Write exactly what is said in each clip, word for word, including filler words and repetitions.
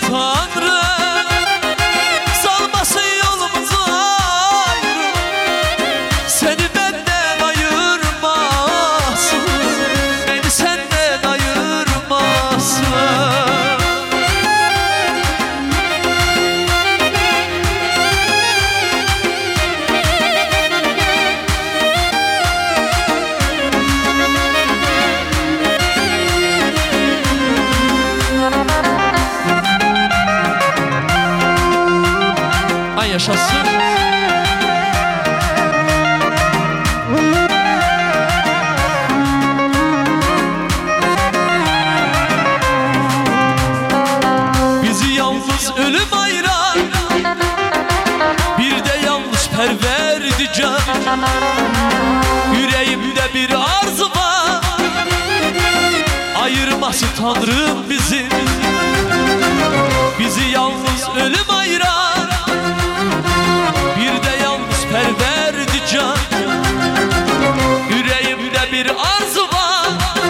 Tanrı, salmasın yolumuzu ayrı, seni benden ayırmasın, beni senden ayırmasın. Ay yaşasın. Bizi yalnız ölüm ayıran, bir de yanlış perverdi can. Yüreğimde bir arzu var, ayırması Tanrım bizi. Bizi yalnız ölüm ayıran, bir de yalnız perverdi can. Yüreğimde bir arzu var,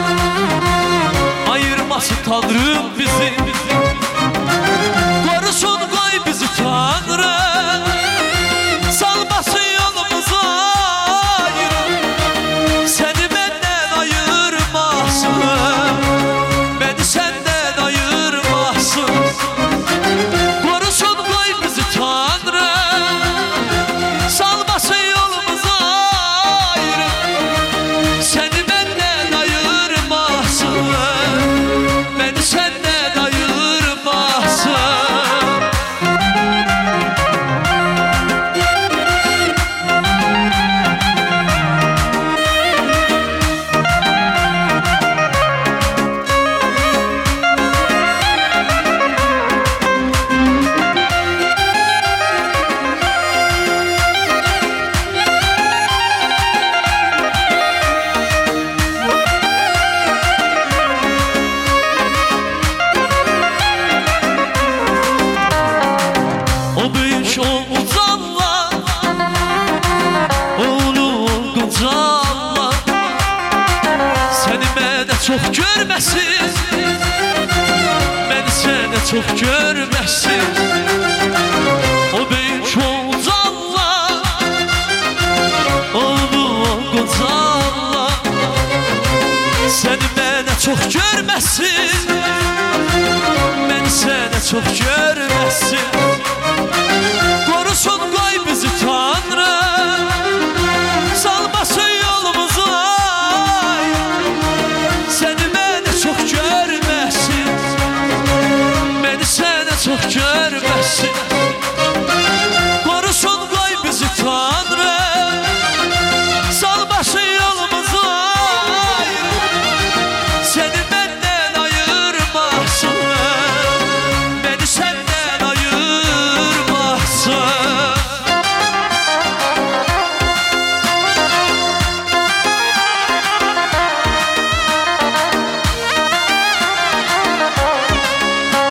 ayırması Tanrım bizi. Korusun koy bizi Tanrı, salmasın yolumuzu ayrı, seni benden ayırmasın, beni senden ayırmasın. Korusun koy bizi Tanrı, salmasın yolumuzu ayrı, seni benden ayırmasın, beni senden ayırmasın. O büyük Oğuz Allah, oğlu Oğuz Allah, seni bana çok görmesin, beni sana çok görmesin. O büyük Oğuz Allah, oğlu Oğuz Allah, seni bana çok görmesin, beni sana çok görmesin. Korusun koy bizi Tanrı, salmasın yolumuzu ayrı, seni beni çok görmesin, beni sana çok görmesin.